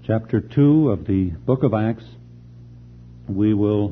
chapter 2 of the book of Acts. We will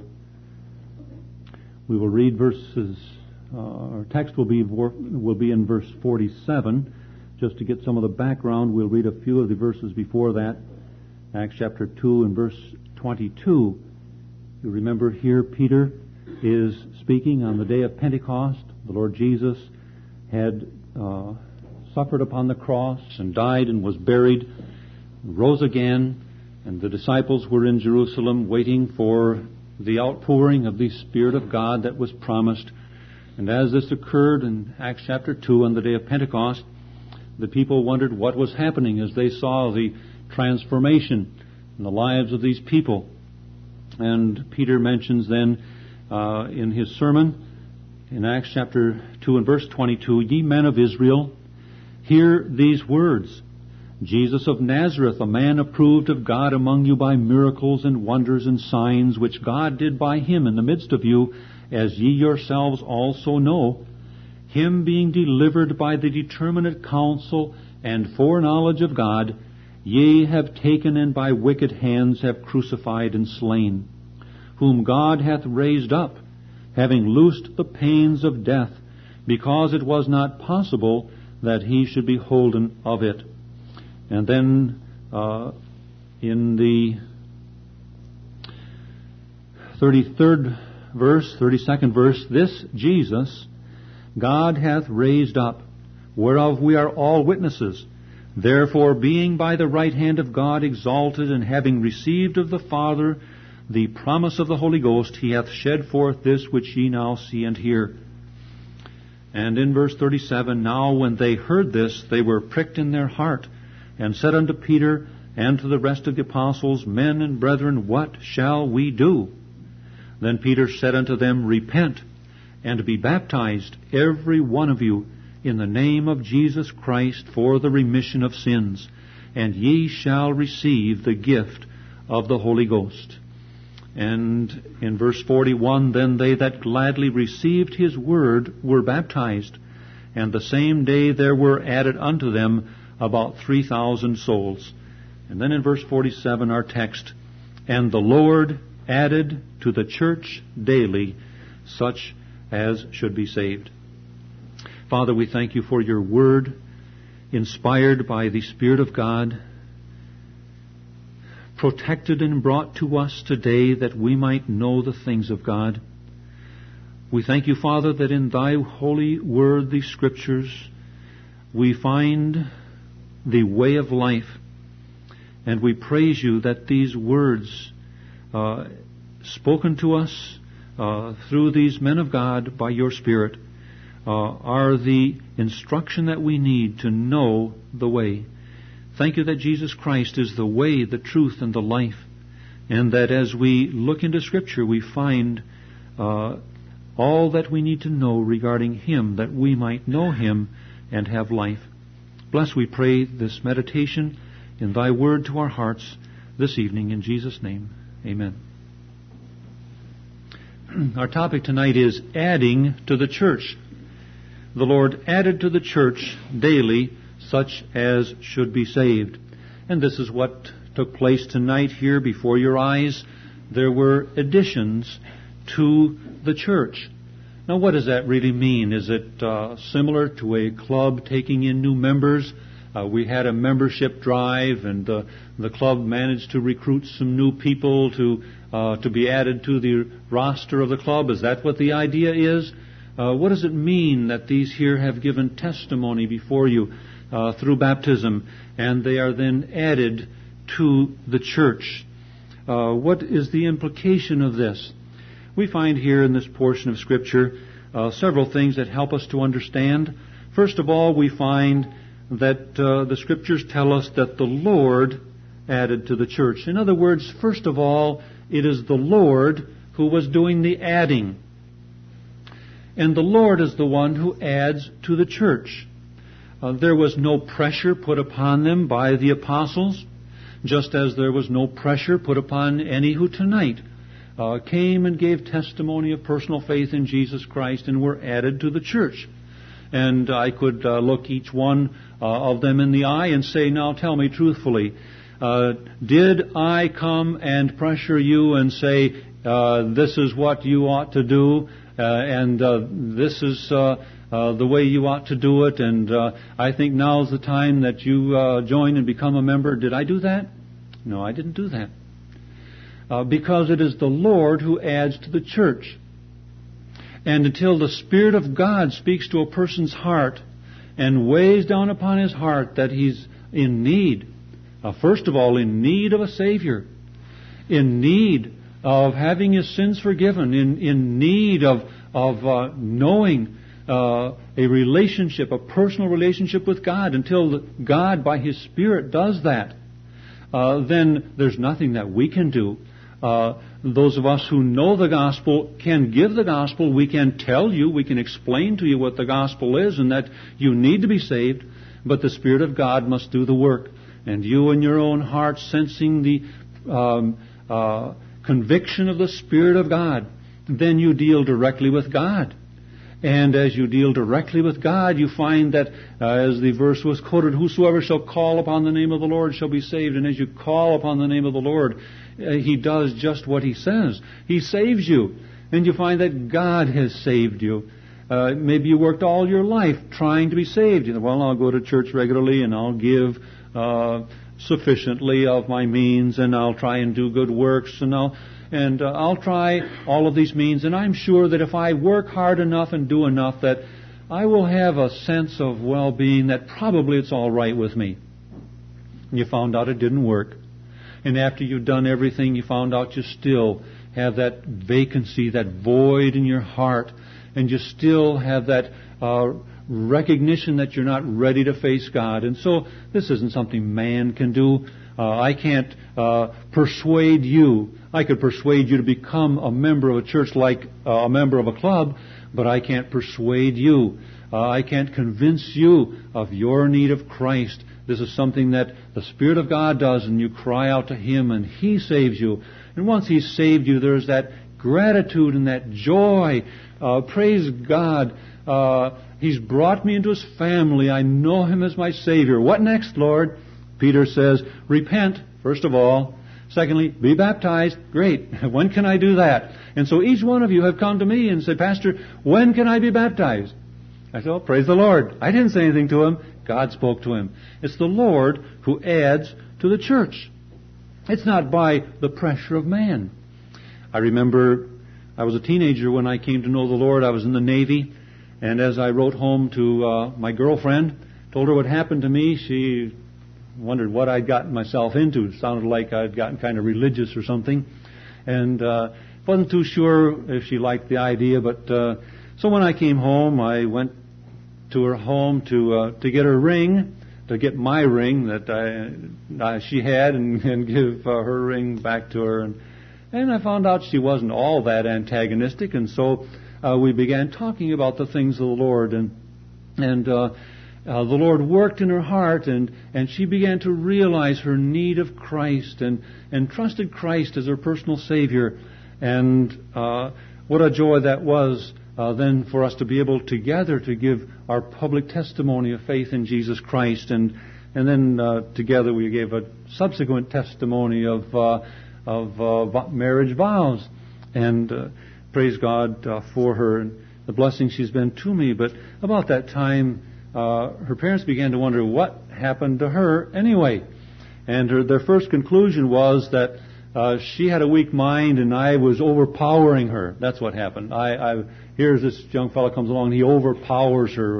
read verses. Our text will be in verse 47. Just to get some of the background, we'll read a few of the verses before that. Acts chapter 2 and verse 22. You remember here Peter is speaking on the day of Pentecost. The Lord Jesus had suffered upon the cross and died and was buried, rose again, and the disciples were in Jerusalem waiting for the outpouring of the Spirit of God that was promised. And as this occurred in Acts chapter 2 on the day of Pentecost, the people wondered what was happening as they saw the transformation in the lives of these people. And Peter mentions then in his sermon in Acts chapter 2 and verse 22, "Ye men of Israel, hear these words. Jesus of Nazareth, a man approved of God among you by miracles and wonders and signs, which God did by him in the midst of you, as ye yourselves also know, him being delivered by the determinate counsel and foreknowledge of God, ye have taken and by wicked hands have crucified and slain, whom God hath raised up, having loosed the pains of death, because it was not possible that he should be holden of it." And then in the 32nd verse, "This Jesus God hath raised up, whereof we are all witnesses. Therefore, being by the right hand of God exalted, and having received of the Father the promise of the Holy Ghost, he hath shed forth this which ye now see and hear." And in verse 37, "Now when they heard this, they were pricked in their heart, and said unto Peter and to the rest of the apostles, Men and brethren, what shall we do? Then Peter said unto them, Repent, and be baptized, every one of you, in the name of Jesus Christ, for the remission of sins, and ye shall receive the gift of the Holy Ghost." And in verse 41, "Then they that gladly received his word were baptized, and the same day there were added unto them about 3,000 souls." And then in verse 47, our text, "And the Lord added to the church daily such as should be saved." Father, we thank you for your word, inspired by the Spirit of God, protected and brought to us today that we might know the things of God. We thank you, Father, that in thy holy word, the Scriptures, we find the way of life. And we praise you that these words spoken to us through these men of God by your Spirit are the instruction that we need to know the way. Thank you that Jesus Christ is the way, the truth, and the life, and that as we look into Scripture we find all that we need to know regarding him, that we might know him and have life. Bless, we pray, this meditation in thy word to our hearts this evening. In Jesus' name, amen. Our topic tonight is adding to the church. The Lord added to the church daily such as should be saved. And this is what took place tonight here before your eyes. There were additions to the church. Now, what does that really mean? Is it similar to a club taking in new members? We had a membership drive, and the club managed to recruit some new people to be added to the roster of the club. Is that what the idea is? What does it mean that these here have given testimony before you through baptism, and they are then added to the church? What is the implication of this? We find here in this portion of Scripture several things that help us to understand. First of all, we find that the Scriptures tell us that the Lord added to the church. In other words, first of all, it is the Lord who was doing the adding. And the Lord is the one who adds to the church. There was no pressure put upon them by the apostles, just as there was no pressure put upon any who tonight came and gave testimony of personal faith in Jesus Christ and were added to the church. And I could look each one of them in the eye and say, now tell me truthfully, Did I come and pressure you and say, this is what you ought to do, and this is the way you ought to do it, and I think now's the time that you join and become a member? Did I do that? No, I didn't do that. Because it is the Lord who adds to the church. And until the Spirit of God speaks to a person's heart and weighs down upon his heart that he's in need, first of all, in need of a Savior, in need of having his sins forgiven, in need of knowing a relationship, a personal relationship with God, until God by His Spirit does that, then there's nothing that we can do. Those of us who know the gospel can give the gospel. We can tell you, we can explain to you what the gospel is and that you need to be saved, but the Spirit of God must do the work. And you in your own heart, sensing the conviction of the Spirit of God, then you deal directly with God. And as you deal directly with God, you find that, as the verse was quoted, whosoever shall call upon the name of the Lord shall be saved. And as you call upon the name of the Lord, He does just what He says. He saves you. And you find that God has saved you. Maybe you worked all your life trying to be saved. Well, I'll go to church regularly and I'll give sufficiently of my means, and I'll try and do good works, and I'll try all of these means, and I'm sure that if I work hard enough and do enough, that I will have a sense of well-being, that probably it's all right with me. And you found out it didn't work. And after you've done everything, you found out you still have that vacancy, that void in your heart, and you still have that recognition that you're not ready to face God. And so this isn't something man can do. I can't persuade you. I could persuade you to become a member of a church like a member of a club, but I can't persuade you. I can't convince you of your need of Christ. This is something that the Spirit of God does, and you cry out to Him, and He saves you. And once He's saved you, there's that gratitude and that joy. Praise God. He's brought me into His family. I know Him as my Savior. What next, Lord? Peter says, repent, first of all. Secondly, be baptized. Great. When can I do that? And so each one of you have come to me and said, Pastor, when can I be baptized? I said, oh, praise the Lord. I didn't say anything to him. God spoke to him. It's the Lord who adds to the church. It's not by the pressure of man. I remember I was a teenager when I came to know the Lord. I was in the Navy. And as I wrote home to my girlfriend, told her what happened to me, she wondered what I'd gotten myself into. It sounded like I'd gotten kind of religious or something. And wasn't too sure if she liked the idea. But so when I came home, I went to her home to get her ring, to get my ring that she had, and give her ring back to her. And I found out she wasn't all that antagonistic. And so we began talking about the things of the Lord. And the Lord worked in her heart, and she began to realize her need of Christ and trusted Christ as her personal Savior. And what a joy that was then for us to be able together to give our public testimony of faith in Jesus Christ. And then together we gave a subsequent testimony of marriage vows. And praise God for her and the blessing she's been to me. But about that time, her parents began to wonder what happened to her anyway. And their first conclusion was that she had a weak mind and I was overpowering her. That's what happened. Here's this young fellow comes along and he overpowers her.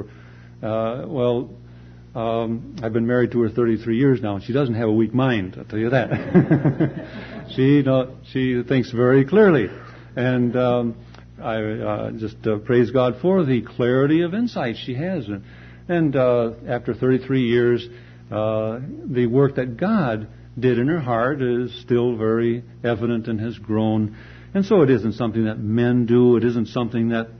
I've been married to her 33 years now, and she doesn't have a weak mind, I'll tell you that. She thinks very clearly. And I just praise God for the clarity of insight she has. And after 33 years, the work that God did in her heart is still very evident and has grown. And so it isn't something that men do. It isn't something that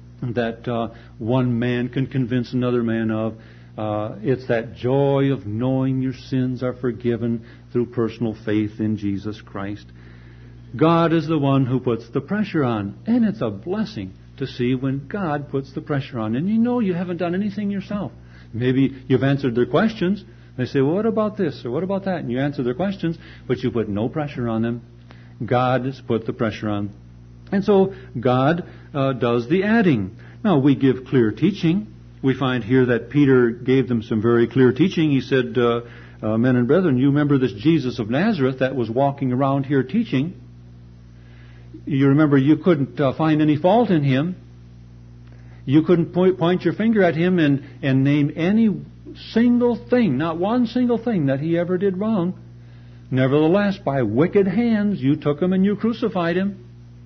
one man can convince another man of. It's that joy of knowing your sins are forgiven through personal faith in Jesus Christ. God is the one who puts the pressure on. And it's a blessing to see when God puts the pressure on. And you know you haven't done anything yourself. Maybe you've answered their questions, They say, well, what about this or what about that? And you answer their questions, but you put no pressure on them. God has put the pressure on. And so God does the adding. Now, we give clear teaching. We find here that Peter gave them some very clear teaching. He said, men and brethren, you remember this Jesus of Nazareth that was walking around here teaching. You remember you couldn't find any fault in him. You couldn't point your finger at him and name any single thing, not one single thing that he ever did wrong. Nevertheless, by wicked hands, you took him and you crucified him.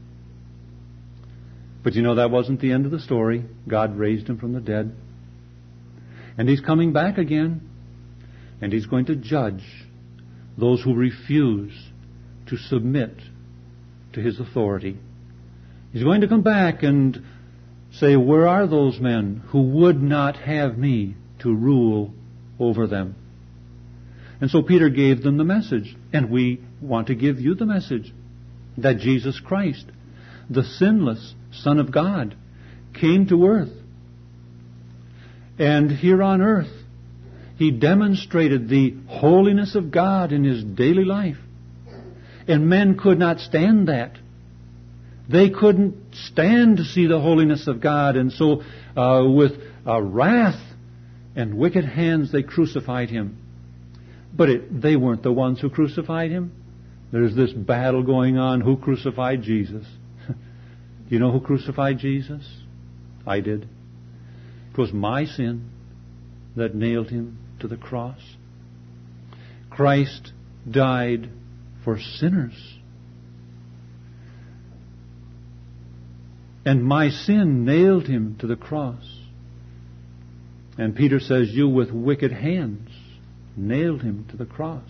But you know that wasn't the end of the story. God raised him from the dead. And he's coming back again. And he's going to judge those who refuse to submit to his authority. He's going to come back and say, where are those men who would not have me to rule over them? And so Peter gave them the message. And we want to give you the message that Jesus Christ, the sinless Son of God, came to earth. And here on earth, he demonstrated the holiness of God in his daily life. And men could not stand that. They couldn't stand to see the holiness of God. And so with wrath and wicked hands, they crucified him. But they weren't the ones who crucified him. There's this battle going on. Who crucified Jesus? Do you know who crucified Jesus? I did. It was my sin that nailed him to the cross. Christ died for sinners. And my sin nailed him to the cross. And Peter says, you with wicked hands nailed him to the cross.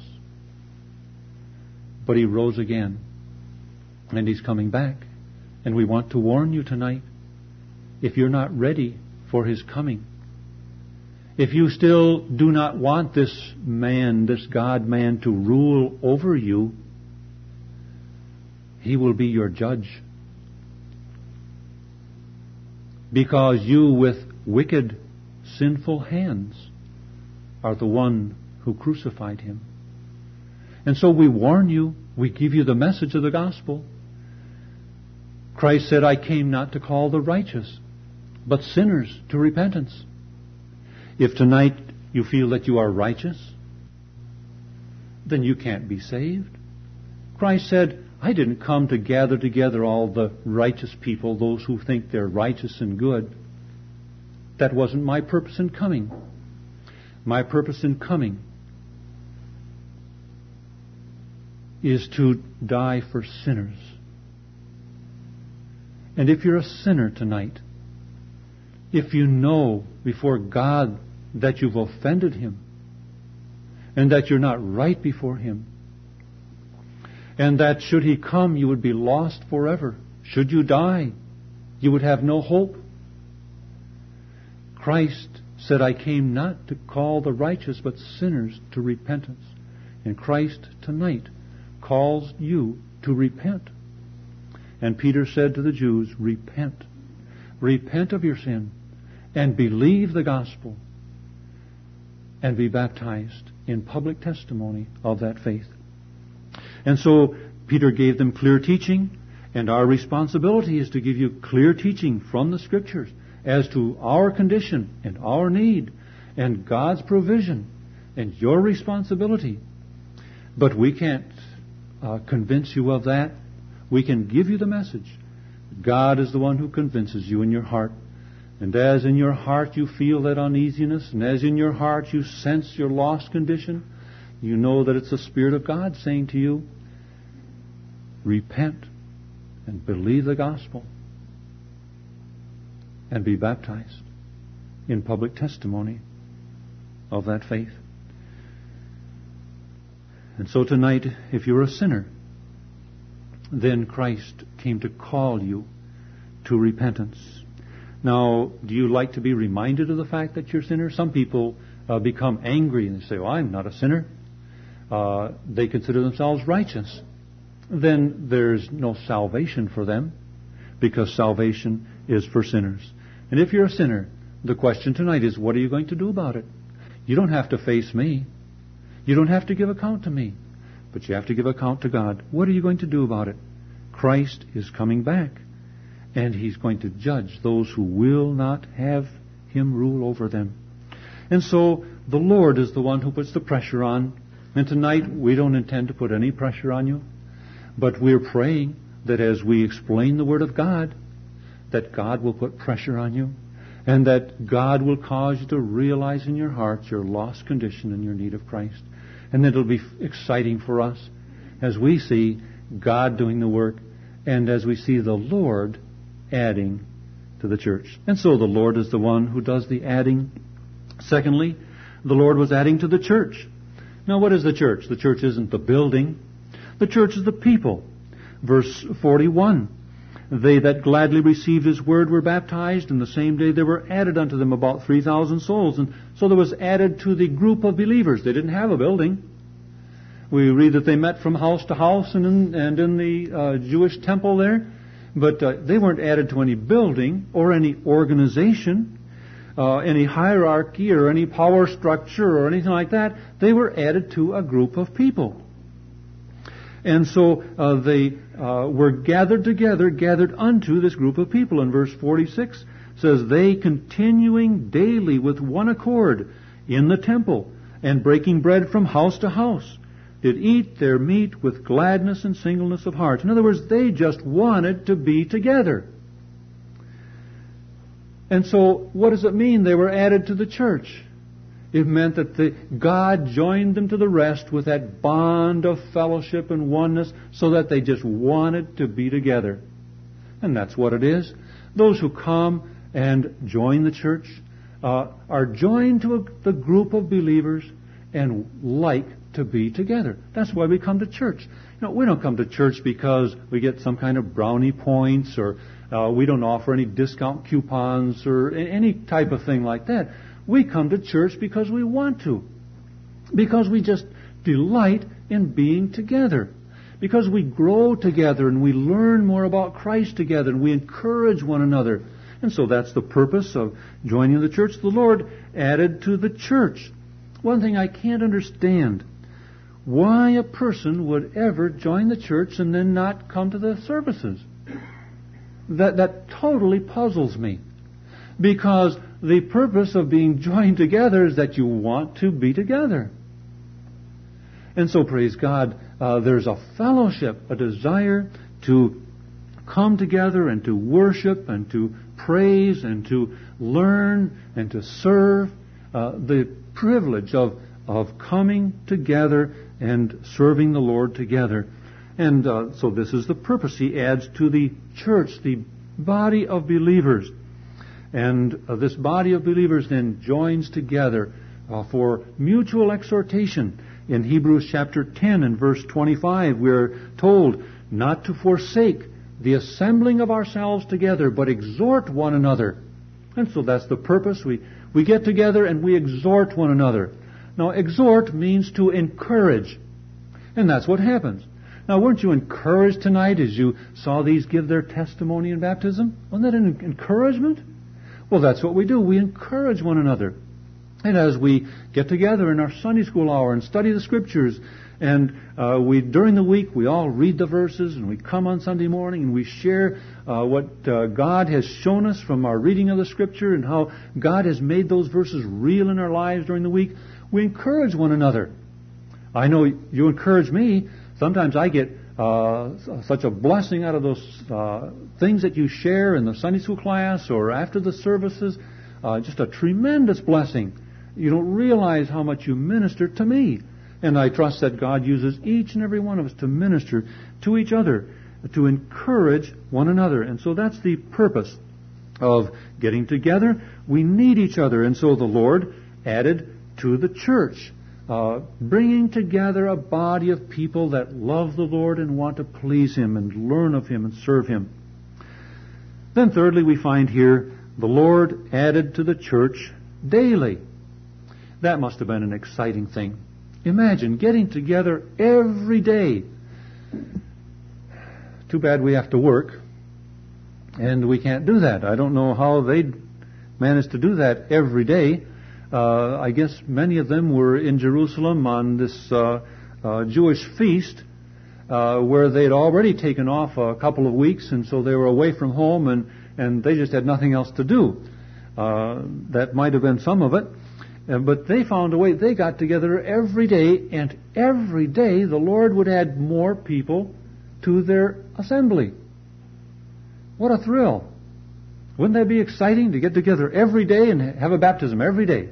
But he rose again. And he's coming back. And we want to warn you tonight, if you're not ready for his coming, if you still do not want this man, this God-man, to rule over you, he will be your judge. Because you with wicked, sinful hands are the one who crucified him. And so we warn you, we give you the message of the gospel. Christ said, I came not to call the righteous, but sinners to repentance. If tonight you feel that you are righteous, then you can't be saved. Christ said, I didn't come to gather together all the righteous people, those who think they're righteous and good. That wasn't my purpose in coming. My purpose in coming is to die for sinners. And if you're a sinner tonight, if you know before God that you've offended him and that you're not right before him, and that should he come you would be lost forever, should you die you would have no hope. Christ said, I came not to call the righteous but sinners to repentance. And Christ tonight calls you to repent. And Peter said to the Jews, repent. Repent of your sin and believe the gospel and be baptized in public testimony of that faith. And so Peter gave them clear teaching, and our responsibility is to give you clear teaching from the Scriptures as to our condition and our need and God's provision and your responsibility. But we can't convince you of that. We can give you the message. God is the one who convinces you in your heart. And as in your heart you feel that uneasiness, and as in your heart you sense your lost condition, you know that it's the Spirit of God saying to you, repent and believe the gospel and be baptized in public testimony of that faith. And so tonight, if you're a sinner, then Christ came to call you to repentance. Now, do you like to be reminded of the fact that you're a sinner? Some people become angry and they say, I'm not a sinner. They consider themselves righteous. Then there's no salvation for them, because salvation is for sinners. And if you're a sinner, the question tonight is, what are you going to do about it? You don't have to face me. You don't have to give account to me, but you have to give account to God. What are you going to do about it? Christ is coming back, and He's going to judge those who will not have Him rule over them. And so the Lord is the one who puts the pressure on. And tonight we don't intend to put any pressure on you, but we're praying that as we explain the Word of God, that God will put pressure on you, and that God will cause you to realize in your heart your lost condition and your need of Christ. And that it'll be exciting for us as we see God doing the work and as we see the Lord adding to the church. And so the Lord is the one who does the adding. Secondly, the Lord was adding to the church. Now, what is the church? The church isn't the building. The church is the people. Verse 41, they that gladly received His word were baptized, and the same day there were added unto them about 3,000 souls. And so there was added to the group of believers. They didn't have a building. We read that they met from house to house and in the Jewish temple there. But they weren't added to any building or any organization, any hierarchy or any power structure or anything like that. They were added to a group of people. And so they were gathered together, gathered unto this group of people. In verse 46 says, they continuing daily with one accord in the temple and breaking bread from house to house did eat their meat with gladness and singleness of heart. In other words, they just wanted to be together. And so, what does it mean they were added to the church? It meant that God joined them to the rest with that bond of fellowship and oneness so that they just wanted to be together. And that's what it is. Those who come and join the church are joined to the group of believers and like to be together. That's why we come to church. We don't come to church because we get some kind of brownie points or we don't offer any discount coupons or any type of thing like that. We come to church because we want to. Because we just delight in being together. Because we grow together and we learn more about Christ together and we encourage one another. And so that's the purpose of joining the church. The Lord added to the church. One thing I can't understand, why a person would ever join the church and then not come to the services. That totally puzzles me. Because the purpose of being joined together is that you want to be together. And so, praise God, there's a fellowship, a desire to come together and to worship and to praise and to learn and to serve. The privilege of coming together and serving the Lord together. And so this is the purpose. He adds to the church, the body of believers. And this body of believers then joins together for mutual exhortation. In Hebrews chapter 10 and verse 25, we're told not to forsake the assembling of ourselves together, but exhort one another. And so that's the purpose. We get together and we exhort one another. Now, exhort means to encourage. And that's what happens. Now, weren't you encouraged tonight as you saw these give their testimony in baptism? Wasn't that an encouragement? Well, that's what we do. We encourage one another. And as we get together in our Sunday school hour and study the Scriptures, and during the week we all read the verses, and we come on Sunday morning and we share what God has shown us from our reading of the Scripture and how God has made those verses real in our lives during the week, we encourage one another. I know you encourage me. Sometimes I get such a blessing out of those things that you share in the Sunday school class or after the services. Just a tremendous blessing. You don't realize how much you minister to me. And I trust that God uses each and every one of us to minister to each other, to encourage one another. And so that's the purpose of getting together. We need each other. And so the Lord added to the church, bringing together a body of people that love the Lord and want to please Him and learn of Him and serve Him. Then thirdly, we find here the Lord added to the church daily. That must have been an exciting thing. Imagine getting together every day. Too bad we have to work, and we can't do that. I don't know how they'd manage to do that every day. I guess many of them were in Jerusalem on this Jewish feast where they'd already taken off a couple of weeks, and so they were away from home, and they just had nothing else to do. That might have been some of it. But they found a way. They got together every day, and every day the Lord would add more people to their assembly. What a thrill. Wouldn't that be exciting to get together every day and have a baptism every day?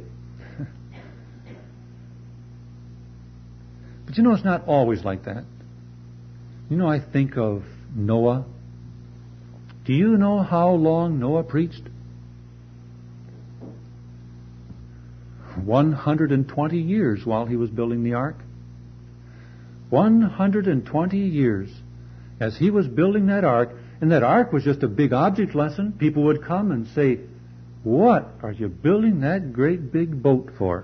But you know, it's not always like that. You know, I think of Noah. Do you know how long Noah preached? 120 years while he was building the ark. 120 years as he was building that ark, and that ark was just a big object lesson. People would come and say, "What are you building that great big boat for?"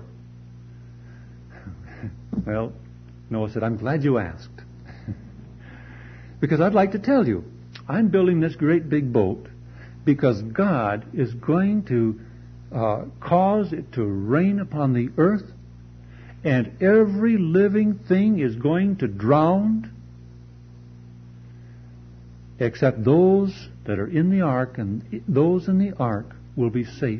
Well, Noah said, "I'm glad you asked." Because I'd like to tell you, I'm building this great big boat because God is going to cause it to rain upon the earth, and every living thing is going to drown except those that are in the ark, and those in the ark will be safe.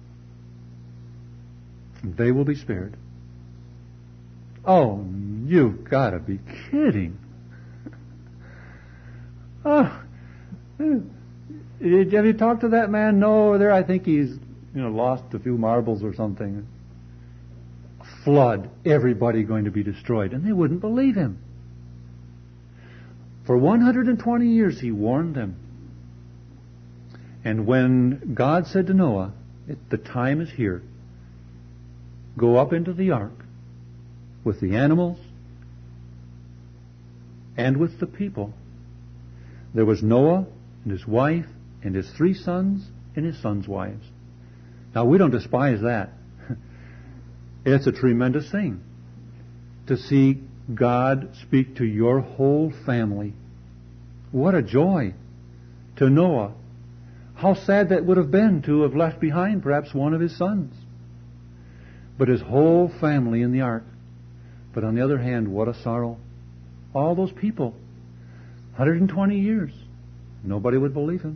They will be spared. Oh, you've got to be kidding. Oh, have you talked to that man? No, over there. I think he's lost a few marbles or something. Flood, everybody going to be destroyed. And they wouldn't believe him. For 120 years he warned them. And when God said to Noah, "The time is here. Go up into the ark with the animals and with the people," there was Noah and his wife and his 3 sons and his sons' wives. Now, we don't despise that. It's a tremendous thing to see God speak to your whole family. What a joy to Noah. How sad that would have been to have left behind perhaps one of his sons. But his whole family in the ark. But on the other hand, what a sorrow. All those people, 120 years, nobody would believe him.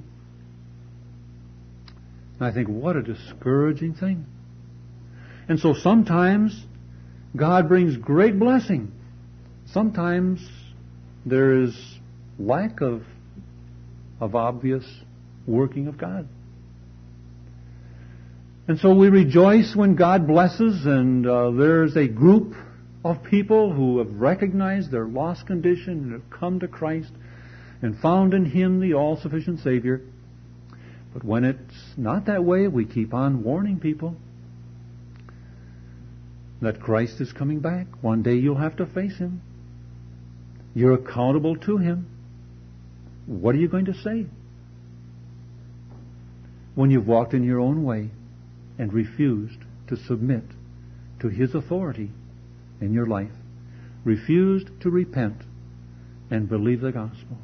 And I think, what a discouraging thing. And so sometimes God brings great blessing. Sometimes there is lack of obvious working of God. And so we rejoice when God blesses, and there's a group of people who have recognized their lost condition and have come to Christ and found in Him the all-sufficient Savior. But when it's not that way, we keep on warning people that Christ is coming back. One day you'll have to face Him. You're accountable to Him. What are you going to say when you've walked in your own way and refused to submit to His authority in your life? Refused to repent and believe the gospel.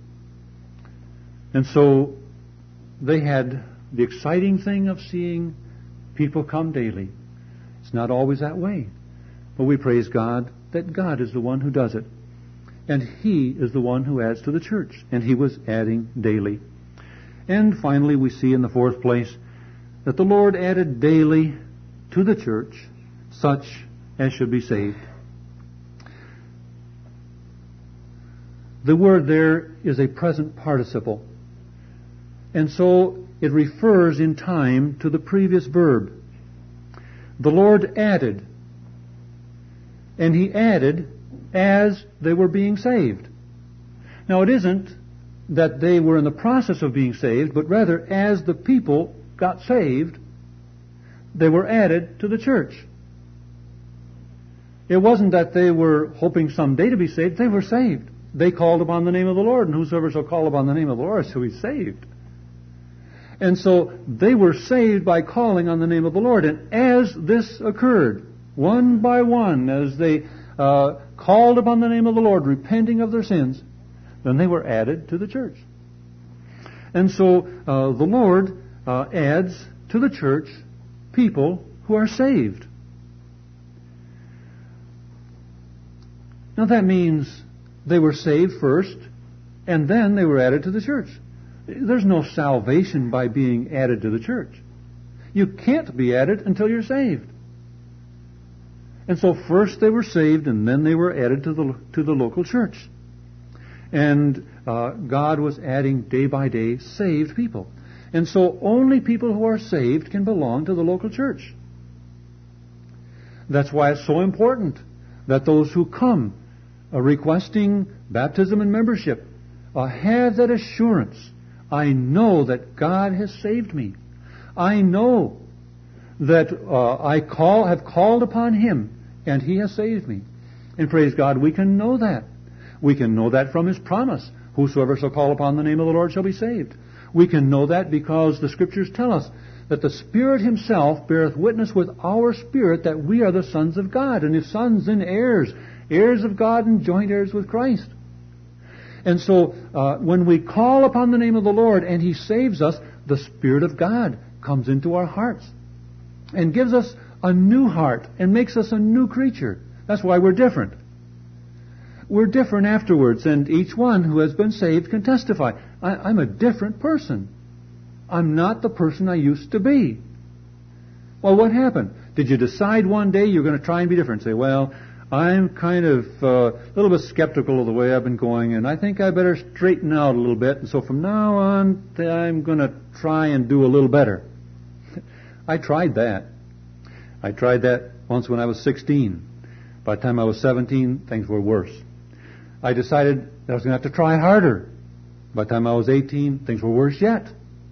And so they had the exciting thing of seeing people come daily. It's not always that way. But we praise God that God is the one who does it. And He is the one who adds to the church. And He was adding daily. And finally, we see in the 4th place that the Lord added daily to the church such as should be saved. The word there is a present participle. And so it refers in time to the previous verb. The Lord added. And He added as they were being saved. Now, it isn't that they were in the process of being saved, but rather as the people got saved, they were added to the church. It wasn't that they were hoping someday to be saved. They were saved. They called upon the name of the Lord, and whosoever shall call upon the name of the Lord shall be saved. And so they were saved by calling on the name of the Lord. And as this occurred, one by one, as they called upon the name of the Lord, repenting of their sins, then they were added to the church. And so the Lord adds to the church people who are saved. Now that means they were saved first, and then they were added to the church. There's no salvation by being added to the church. You can't be added until you're saved. And so first they were saved, and then they were added to the local church. And God was adding day by day saved people. And so only people who are saved can belong to the local church. That's why it's so important that those who come requesting baptism and membership have that assurance. I know that God has saved me. I know that I have called upon Him, and He has saved me. And praise God, we can know that. We can know that from His promise. Whosoever shall call upon the name of the Lord shall be saved. We can know that because the Scriptures tell us that the Spirit Himself beareth witness with our spirit that we are the sons of God. And if sons, then heirs, heirs of God and joint heirs with Christ. And so when we call upon the name of the Lord and He saves us, the Spirit of God comes into our hearts and gives us a new heart and makes us a new creature. That's why we're different. We're different afterwards, and each one who has been saved can testify. I'm a different person. I'm not the person I used to be. Well, what happened? Did you decide one day you're going to try and be different? Say, well, I'm kind of a little bit skeptical of the way I've been going, and I think I better straighten out a little bit, and so from now on, I'm going to try and do a little better. I tried that. I tried that once when I was 16. By the time I was 17, things were worse. I decided that I was going to have to try harder. By the time I was 18, things were worse yet.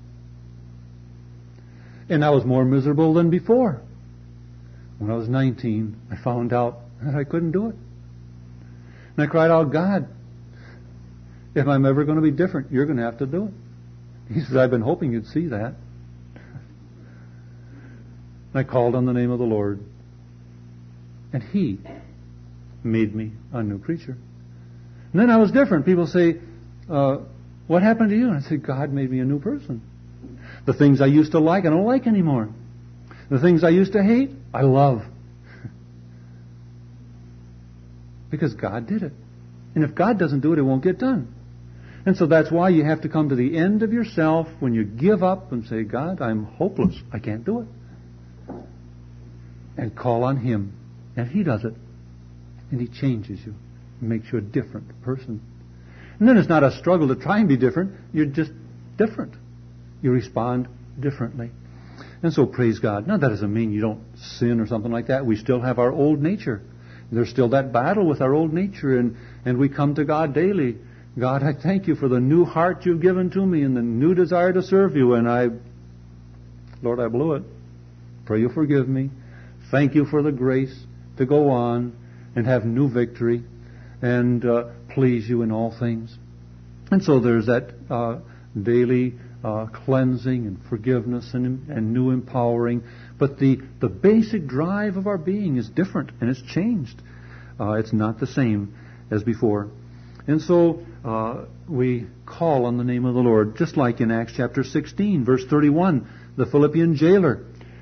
And I was more miserable than before. When I was 19, I found out that I couldn't do it. And I cried out, God, if I'm ever going to be different, you're going to have to do it. He says, I've been hoping you'd see that. I called on the name of the Lord, and He made me a new creature. And then I was different. People say, what happened to you? And I said, God made me a new person. The things I used to like, I don't like anymore. The things I used to hate, I love. Because God did it. And if God doesn't do it, it won't get done. And so that's why you have to come to the end of yourself when you give up and say, God, I'm hopeless. I can't do it. And call on Him. And He does it. And He changes you. Makes you a different person. And then it's not a struggle to try and be different. You're just different. You respond differently. And so praise God. Now that doesn't mean you don't sin or something like that. We still have our old nature. There's still that battle with our old nature, and we come to God daily. God, I thank you for the new heart you've given to me and the new desire to serve you. And Lord, I blew it. Pray you forgive me. Thank you for the grace to go on and have new victory and please you in all things. And so there's that daily cleansing and forgiveness and new empowering. But the basic drive of our being is different, and it's changed. It's not the same as before. And so we call on the name of the Lord, just like in Acts chapter 16, verse 31, the Philippian jailer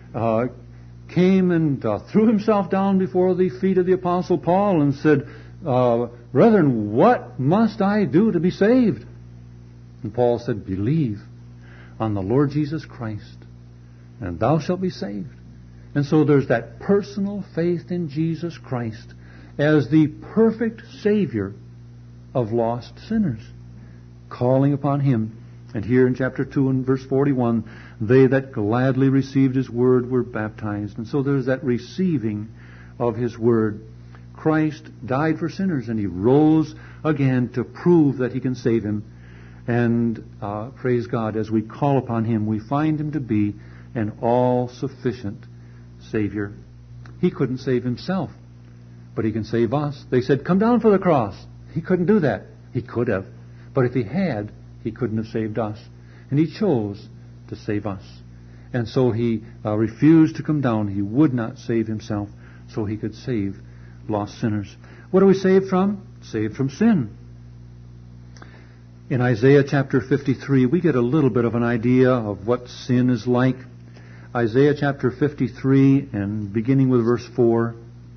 came and threw himself down before the feet of the Apostle Paul and said, Brethren, what must I do to be saved? And Paul said, believe on the Lord Jesus Christ, and thou shalt be saved. And so there's that personal faith in Jesus Christ as the perfect Savior of lost sinners, calling upon Him. And here in chapter 2 and verse 41, they that gladly received His word were baptized. And so there's that receiving of His word. Christ died for sinners, and He rose again to prove that He can save him. And praise God, as we call upon Him, we find Him to be an all-sufficient Savior. He couldn't save Himself, but He can save us. They said, come down for the cross. He couldn't do that. He could have. But if He had, He couldn't have saved us. And He chose to save us. And so He refused to come down. He would not save Himself so He could save lost sinners. What are we saved from? Saved from sin. In Isaiah chapter 53, we get a little bit of an idea of what sin is like. Isaiah chapter 53 and beginning with verse 4.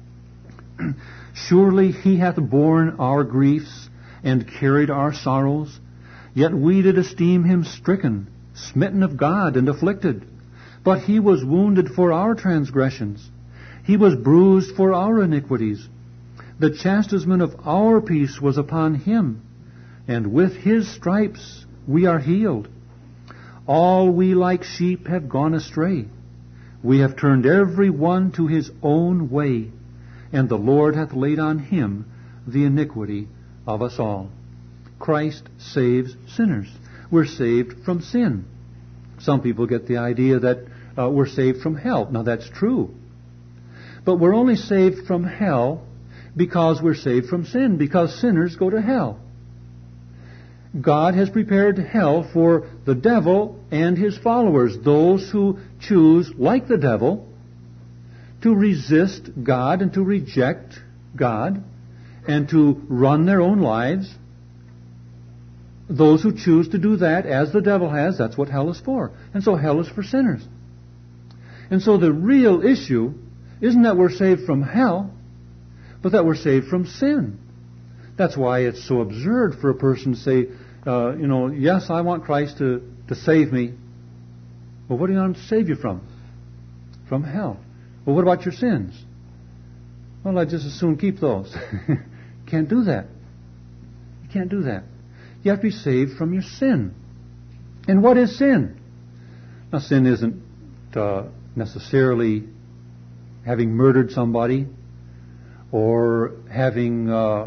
Surely he hath borne our griefs and carried our sorrows, yet we did esteem him stricken, smitten of God, and afflicted. But he was wounded for our transgressions, he was bruised for our iniquities. The chastisement of our peace was upon him, and with his stripes we are healed. All we like sheep have gone astray. We have turned every one to his own way, and the Lord hath laid on him the iniquity of us all. Christ saves sinners. We're saved from sin. Some people get the idea that we're saved from hell. Now that's true. But we're only saved from hell because we're saved from sin, because sinners go to hell. God has prepared hell for the devil and his followers, those who choose, like the devil, to resist God and to reject God and to run their own lives. Those who choose to do that, as the devil has, that's what hell is for. And so hell is for sinners. And so the real issue isn't that we're saved from hell, but that we're saved from sin. That's why it's so absurd for a person to say, yes, I want Christ to save me. Well, what do you want him to save you from? From hell. Well, what about your sins? Well, I'd just as soon keep those. Can't do that. You can't do that. You have to be saved from your sin. And what is sin? Now, sin isn't necessarily having murdered somebody or having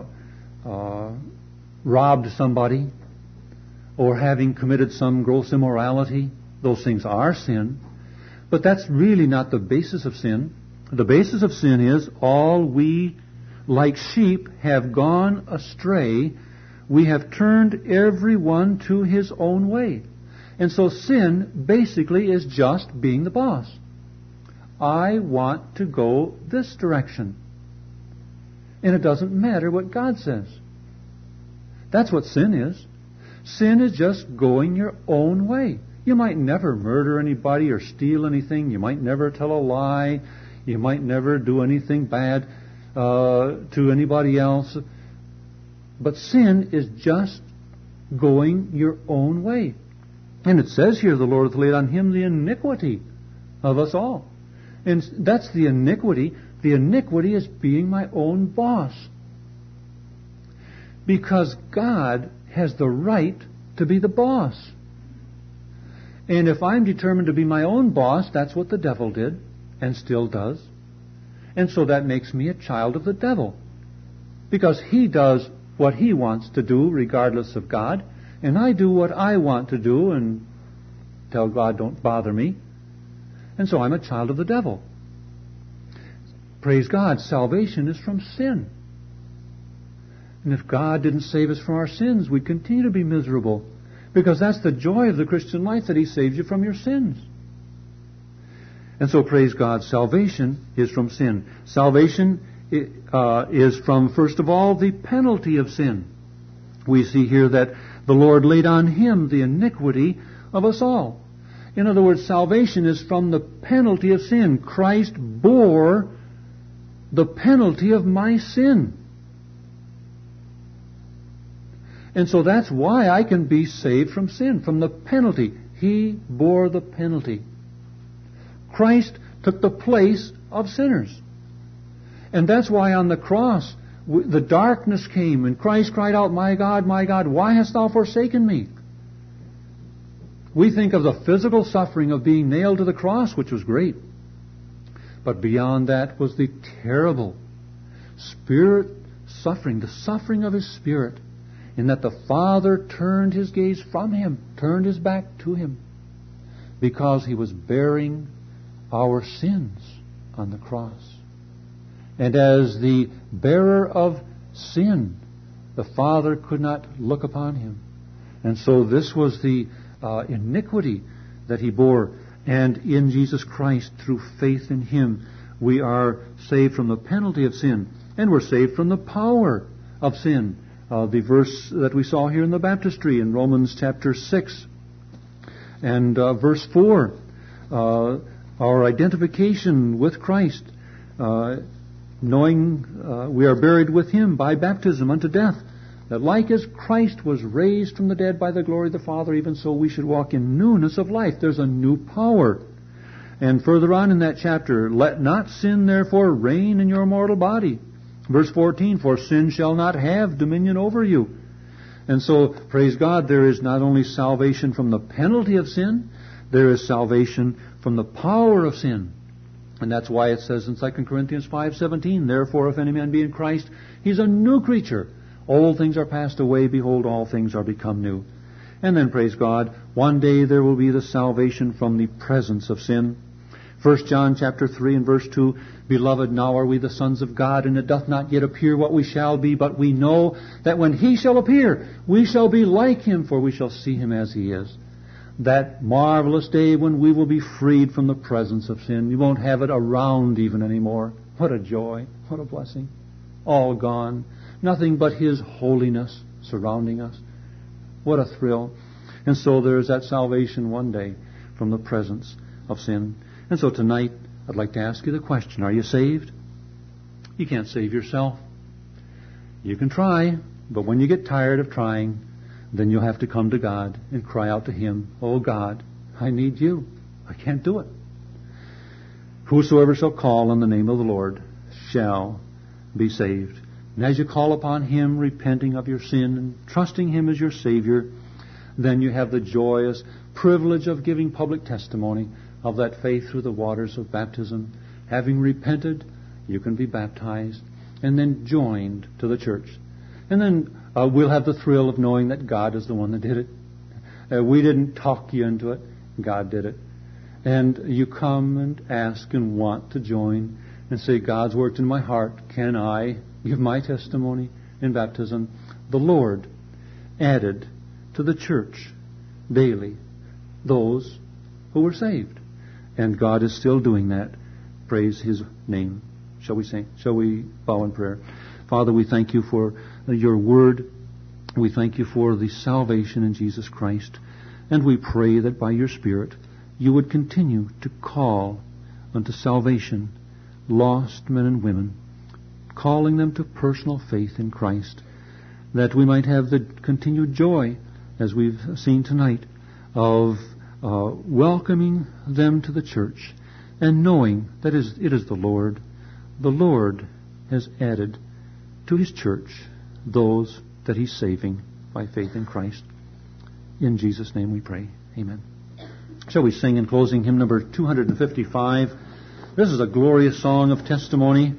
robbed somebody or having committed some gross immorality. Those things are sin. But that's really not the basis of sin. The basis of sin is all we, like sheep, have gone astray. We have turned every one to his own way. And so sin basically is just being the boss. I want to go this direction. And it doesn't matter what God says. That's what sin is. Sin is just going your own way. You might never murder anybody or steal anything. You might never tell a lie. You might never do anything bad to anybody else. But sin is just going your own way. And it says here, the Lord hath laid on him the iniquity of us all. And that's the iniquity. The iniquity is being my own boss. Because God has the right to be the boss. And if I'm determined to be my own boss, that's what the devil did and still does. And so that makes me a child of the devil. Because he does what he wants to do regardless of God, and I do what I want to do and tell God, don't bother me. And so I'm a child of the devil. Praise God, salvation is from sin. And if God didn't save us from our sins, we'd continue to be miserable. Because that's the joy of the Christian life, that he saves you from your sins. And so, praise God, salvation is from sin. Salvation is from, first of all, the penalty of sin. We see here that the Lord laid on him the iniquity of us all. In other words, salvation is from the penalty of sin. Christ bore the penalty of my sin. And so that's why I can be saved from sin, from the penalty. He bore the penalty. Christ took the place of sinners. And that's why on the cross, the darkness came, and Christ cried out, my God, why hast thou forsaken me? We think of the physical suffering of being nailed to the cross, which was great. But beyond that was the terrible spirit suffering, the suffering of his spirit, in that the Father turned his gaze from him, turned his back to him, because he was bearing our sins on the cross. And as the bearer of sin, the Father could not look upon him. And so this was the iniquity that he bore. And in Jesus Christ, through faith in him, we are saved from the penalty of sin. And we're saved from the power of sin. The verse that we saw here in the baptistry in Romans chapter 6 and verse 4. our identification with Christ, knowing we are buried with Him by baptism unto death, that like as Christ was raised from the dead by the glory of the Father, even so we should walk in newness of life. There's a new power. And further on in that chapter, let not sin therefore reign in your mortal body. Verse 14, for sin shall not have dominion over you. And so, praise God, there is not only salvation from the penalty of sin, there is salvation from the power of sin. And that's why it says in 2 Corinthians 5:17, therefore if any man be in Christ, he's a new creature. Old things are passed away, behold, all things are become new. And then, praise God, one day there will be the salvation from the presence of sin. 1 John chapter 3 and verse 2, beloved, now are we the sons of God, and it doth not yet appear what we shall be, but we know that when He shall appear, we shall be like Him, for we shall see Him as He is. That marvelous day when we will be freed from the presence of sin. You won't have it around even anymore. What a joy. What a blessing. All gone. Nothing but His holiness surrounding us. What a thrill. And so there is that salvation one day from the presence of sin. And so tonight, I'd like to ask you the question, are you saved? You can't save yourself. You can try, but when you get tired of trying, then you'll have to come to God and cry out to Him, oh God, I need You. I can't do it. Whosoever shall call on the name of the Lord shall be saved. And as you call upon Him, repenting of your sin and trusting Him as your Savior, then you have the joyous privilege of giving public testimony of that faith through the waters of baptism. Having repented, you can be baptized and then joined to the church. And then we'll have the thrill of knowing that God is the one that did it. We didn't talk you into it. God did it. And you come and ask and want to join and say, God's worked in my heart. Can I give my testimony in baptism? The Lord added to the church daily those who were saved. And God is still doing that. Praise His name. Shall we sing? Shall we bow in prayer? Father, we thank You for Your Word. We thank You for the salvation in Jesus Christ. And we pray that by Your Spirit You would continue to call unto salvation lost men and women, calling them to personal faith in Christ, that we might have the continued joy, as we've seen tonight, of welcoming them to the church and knowing that it is the Lord. The Lord has added to His church those that He's saving by faith in Christ. In Jesus' name we pray. Amen. Shall we sing in closing hymn number 255? This is a glorious song of testimony.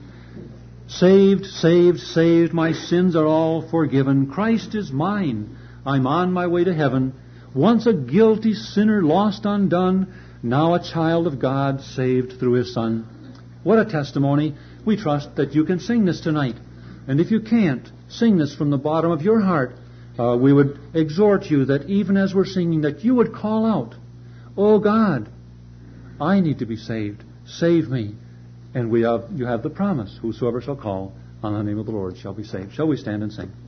Saved, saved, saved, my sins are all forgiven. Christ is mine. I'm on my way to heaven. Once a guilty sinner, lost, undone, now a child of God, saved through His Son. What a testimony. We trust that you can sing this tonight. And if you can't, sing this from the bottom of your heart. We would exhort you that even as we're singing, that you would call out, oh God, I need to be saved. Save me. And you have the promise, whosoever shall call on the name of the Lord shall be saved. Shall we stand and sing?